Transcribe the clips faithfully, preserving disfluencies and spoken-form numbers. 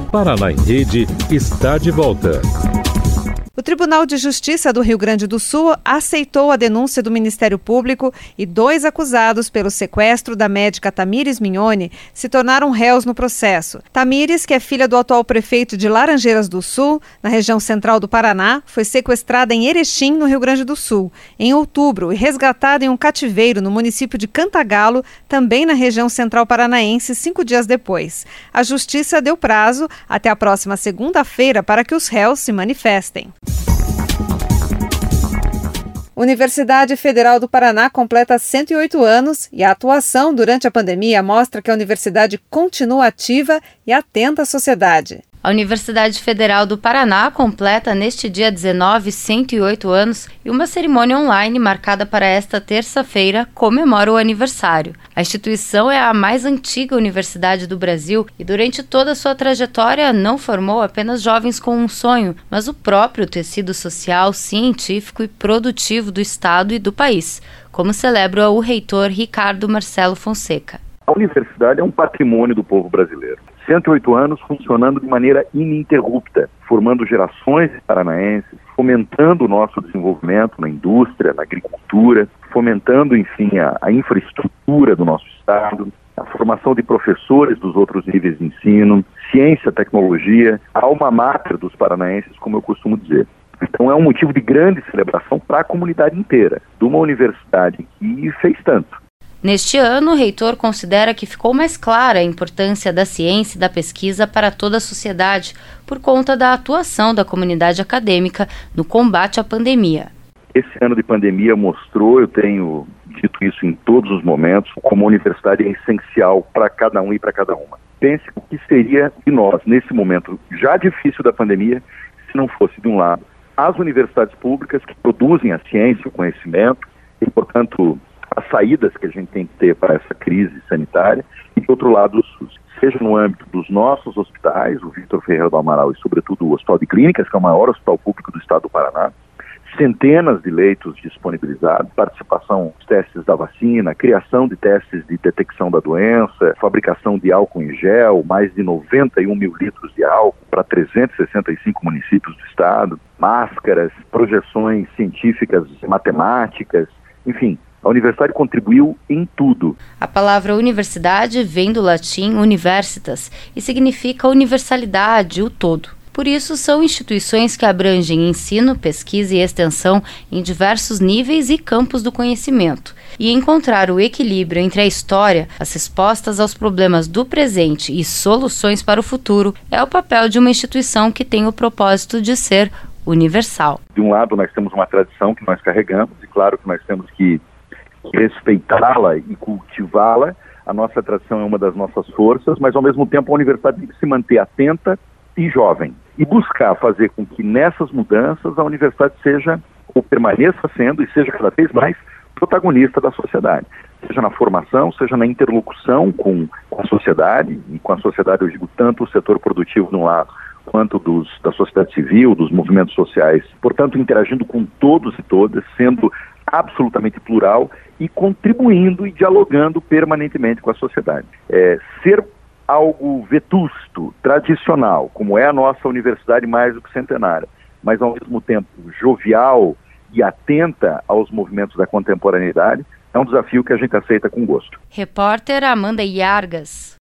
Paraná em Rede está de volta. O Tribunal de Justiça do Rio Grande do Sul aceitou a denúncia do Ministério Público e dois acusados pelo sequestro da médica Tamires Mignoni se tornaram réus no processo. Tamires, que é filha do atual prefeito de Laranjeiras do Sul, na região central do Paraná, foi sequestrada em Erechim, no Rio Grande do Sul, em outubro, e resgatada em um cativeiro no município de Cantagalo, também na região central paranaense, cinco dias depois. A Justiça deu prazo até a próxima segunda-feira para que os réus se manifestem. Universidade Federal do Paraná completa cento e oito anos e a atuação durante a pandemia mostra que a universidade continua ativa e atenta à sociedade. A Universidade Federal do Paraná completa neste dia dezenove cento e oito anos e uma cerimônia online marcada para esta terça-feira comemora o aniversário. A instituição é a mais antiga universidade do Brasil e durante toda a sua trajetória não formou apenas jovens com um sonho, mas o próprio tecido social, científico e produtivo do estado e do país, como celebra o reitor Ricardo Marcelo Fonseca. A universidade é um patrimônio do povo brasileiro. cento e oito anos funcionando de maneira ininterrupta, formando gerações de paranaenses, fomentando o nosso desenvolvimento na indústria, na agricultura, fomentando, enfim, a, a infraestrutura do nosso estado, a formação de professores dos outros níveis de ensino, ciência, tecnologia, a alma mater dos paranaenses, como eu costumo dizer. Então é um motivo de grande celebração para a comunidade inteira, de uma universidade que fez tanto. Neste ano, o reitor considera que ficou mais clara a importância da ciência e da pesquisa para toda a sociedade por conta da atuação da comunidade acadêmica no combate à pandemia. Esse ano de pandemia mostrou, eu tenho dito isso em todos os momentos, como a universidade é essencial para cada um e para cada uma. Pense o que seria de nós, nesse momento já difícil da pandemia, se não fosse, de um lado, as universidades públicas que produzem a ciência, o conhecimento e, portanto, as saídas que a gente tem que ter para essa crise sanitária, e, de outro lado, o SUS. Seja no âmbito dos nossos hospitais, o Vitor Ferreira do Amaral e, sobretudo, o Hospital de Clínicas, que é o maior hospital público do estado do Paraná, centenas de leitos disponibilizados, participação nos testes da vacina, criação de testes de detecção da doença, fabricação de álcool em gel, mais de noventa e um mil litros de álcool para trezentos e sessenta e cinco municípios do estado, máscaras, projeções científicas, matemáticas, enfim. A universidade contribuiu em tudo. A palavra universidade vem do latim universitas e significa universalidade, o todo. Por isso, são instituições que abrangem ensino, pesquisa e extensão em diversos níveis e campos do conhecimento. E encontrar o equilíbrio entre a história, as respostas aos problemas do presente e soluções para o futuro é o papel de uma instituição que tem o propósito de ser universal. De um lado, nós temos uma tradição que nós carregamos e claro que nós temos que respeitá-la e cultivá-la. A nossa tradição é uma das nossas forças, mas ao mesmo tempo a universidade tem que se manter atenta e jovem e buscar fazer com que nessas mudanças a universidade seja ou permaneça sendo e seja cada vez mais protagonista da sociedade, seja na formação, seja na interlocução com, com a sociedade, e com a sociedade eu digo tanto o setor produtivo de um lado quanto dos, da sociedade civil, dos movimentos sociais, portanto interagindo com todos e todas, sendo absolutamente plural e contribuindo e dialogando permanentemente com a sociedade. É, ser algo vetusto, tradicional, como é a nossa universidade mais do que centenária, mas ao mesmo tempo jovial e atenta aos movimentos da contemporaneidade, é um desafio que a gente aceita com gosto. Repórter Amanda Iargas.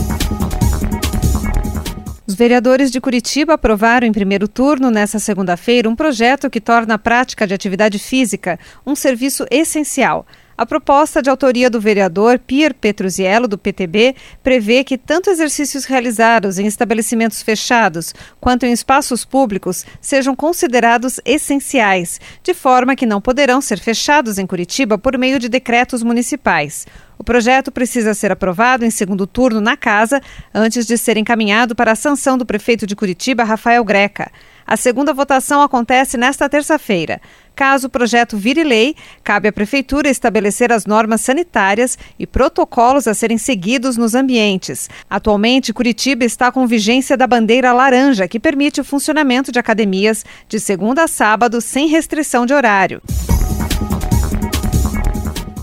Os vereadores de Curitiba aprovaram em primeiro turno, nesta segunda-feira, um projeto que torna a prática de atividade física um serviço essencial. A proposta de autoria do vereador Pier Petruziello, do P T B, prevê que tanto exercícios realizados em estabelecimentos fechados quanto em espaços públicos sejam considerados essenciais, de forma que não poderão ser fechados em Curitiba por meio de decretos municipais. O projeto precisa ser aprovado em segundo turno na Casa, antes de ser encaminhado para a sanção do prefeito de Curitiba, Rafael Greca. A segunda votação acontece nesta terça-feira. Caso o projeto vire lei, cabe à Prefeitura estabelecer as normas sanitárias e protocolos a serem seguidos nos ambientes. Atualmente, Curitiba está com vigência da bandeira laranja, que permite o funcionamento de academias de segunda a sábado sem restrição de horário.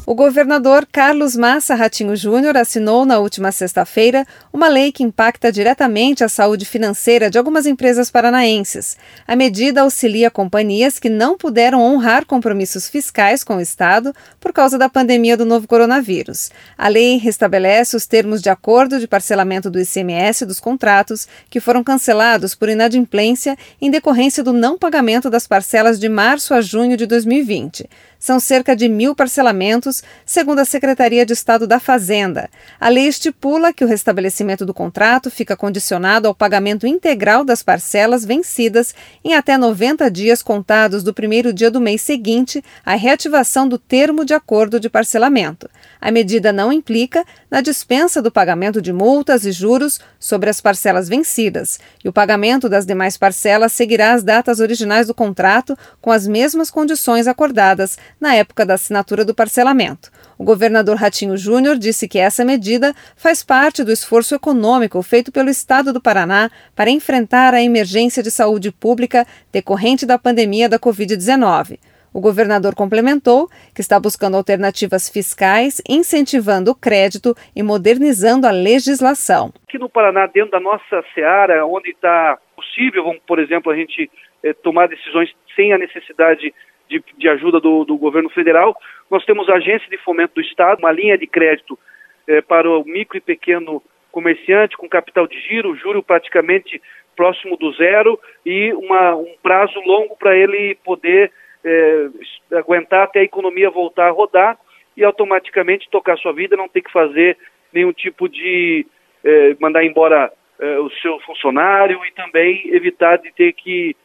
O governador Carlos Massa Ratinho Júnior assinou na última sexta-feira uma lei que impacta diretamente a saúde financeira de algumas empresas paranaenses. A medida auxilia companhias que não puderam honrar compromissos fiscais com o Estado por causa da pandemia do novo coronavírus. A lei restabelece os termos de acordo de parcelamento do I C M S dos contratos que foram cancelados por inadimplência em decorrência do não pagamento das parcelas de março a junho de dois mil e vinte. São cerca de mil parcelamentos, segundo a Secretaria de Estado da Fazenda. A lei estipula que o restabelecimento do contrato fica condicionado ao pagamento integral das parcelas vencidas em até noventa dias contados do primeiro dia do mês seguinte à reativação do termo de acordo de parcelamento. A medida não implica na dispensa do pagamento de multas e juros sobre as parcelas vencidas, e o pagamento das demais parcelas seguirá as datas originais do contrato com as mesmas condições acordadas na época da assinatura do parcelamento. O governador Ratinho Júnior disse que essa medida faz parte do esforço econômico feito pelo Estado do Paraná para enfrentar a emergência de saúde pública decorrente da pandemia da covid dezenove. O governador complementou que está buscando alternativas fiscais, incentivando o crédito e modernizando a legislação. Aqui no Paraná, dentro da nossa seara, onde está possível, vamos, por exemplo, a gente eh, tomar decisões sem a necessidade de, de ajuda do, do governo federal, nós temos a Agência de Fomento do Estado, uma linha de crédito eh, para o micro e pequeno comerciante com capital de giro, juro praticamente próximo do zero e uma, um prazo longo para ele poder É, aguentar até a economia voltar a rodar e automaticamente tocar sua vida, não ter que fazer nenhum tipo de é, mandar embora é, o seu funcionário e também evitar de ter que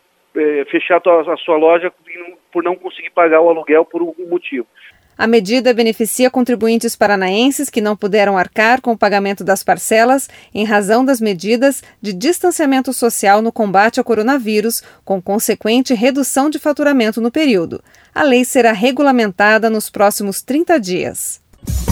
é, fechar a sua loja por não conseguir pagar o aluguel por algum motivo. A medida beneficia contribuintes paranaenses que não puderam arcar com o pagamento das parcelas em razão das medidas de distanciamento social no combate ao coronavírus, com consequente redução de faturamento no período. A lei será regulamentada nos próximos trinta dias.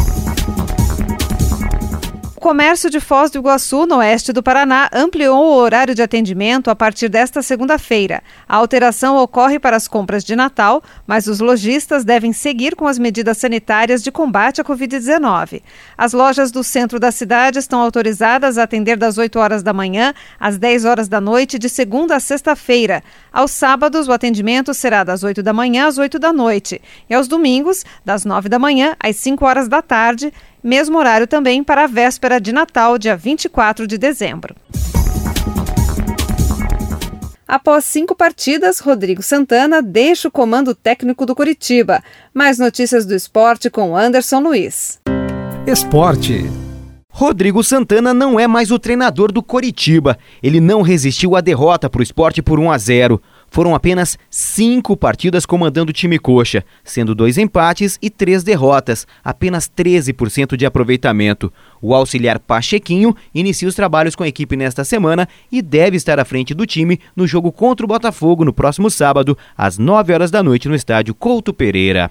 O comércio de Foz do Iguaçu, no oeste do Paraná, ampliou o horário de atendimento a partir desta segunda-feira. A alteração ocorre para as compras de Natal, mas os lojistas devem seguir com as medidas sanitárias de combate à covid dezenove. As lojas do centro da cidade estão autorizadas a atender das oito horas da manhã às dez horas da noite, de segunda a sexta-feira. Aos sábados, o atendimento será das oito da manhã às oito da noite. E aos domingos, das nove da manhã às cinco horas da tarde, mesmo horário também para a véspera de Natal, dia vinte e quatro de dezembro. Após cinco partidas, Rodrigo Santana deixa o comando técnico do Coritiba. Mais notícias do esporte com Anderson Luiz. Esporte. Rodrigo Santana não é mais o treinador do Coritiba. Ele não resistiu à derrota para o Sport por um a zero. Foram apenas cinco partidas comandando o time coxa, sendo dois empates e três derrotas, apenas treze por cento de aproveitamento. O auxiliar Pachequinho inicia os trabalhos com a equipe nesta semana e deve estar à frente do time no jogo contra o Botafogo no próximo sábado, às nove horas da noite no estádio Couto Pereira.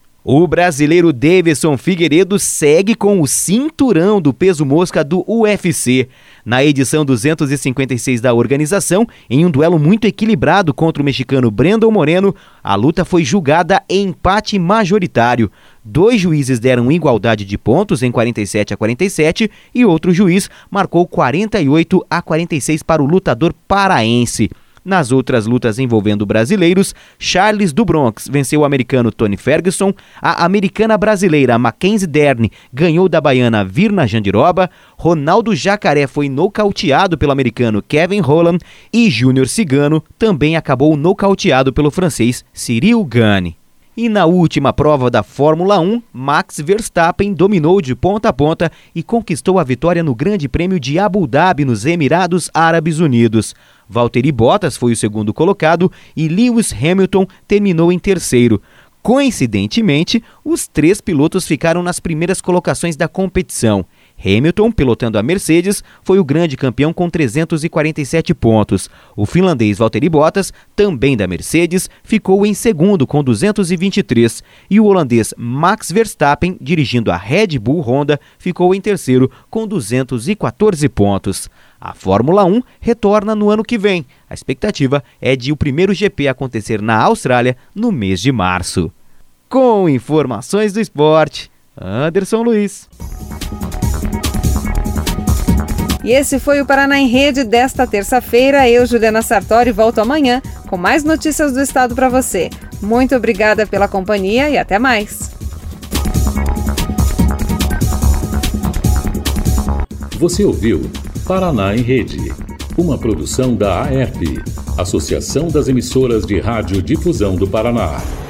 O brasileiro Davidson Figueiredo segue com o cinturão do peso mosca do U F C. Na edição duzentos e cinquenta e seis da organização, em um duelo muito equilibrado contra o mexicano Brandon Moreno, a luta foi julgada em empate majoritário. Dois juízes deram igualdade de pontos em quarenta e sete a quarenta e sete e outro juiz marcou quarenta e oito a quarenta e seis para o lutador paraense. Nas outras lutas envolvendo brasileiros, Charles do Bronx venceu o americano Tony Ferguson, a americana brasileira Mackenzie Dern ganhou da baiana Virna Jandiroba, Ronaldo Jacaré foi nocauteado pelo americano Kevin Holland e Júnior Cigano também acabou nocauteado pelo francês Cyril Gane. E na última prova da Fórmula um, Max Verstappen dominou de ponta a ponta e conquistou a vitória no Grande Prêmio de Abu Dhabi, nos Emirados Árabes Unidos. Valtteri Bottas foi o segundo colocado e Lewis Hamilton terminou em terceiro. Coincidentemente, os três pilotos ficaram nas primeiras colocações da competição. Hamilton, pilotando a Mercedes, foi o grande campeão com trezentos e quarenta e sete pontos. O finlandês Valtteri Bottas, também da Mercedes, ficou em segundo com duzentos e vinte e três. E o holandês Max Verstappen, dirigindo a Red Bull Honda, ficou em terceiro com duzentos e quatorze pontos. A Fórmula um retorna no ano que vem. A expectativa é de o primeiro G P acontecer na Austrália no mês de março. Com informações do esporte, Anderson Luiz. E esse foi o Paraná em Rede desta terça-feira. Eu, Juliana Sartori, volto amanhã com mais notícias do estado para você. Muito obrigada pela companhia e até mais. Você ouviu Paraná em Rede, uma produção da A E R P, Associação das Emissoras de Rádio Difusão do Paraná.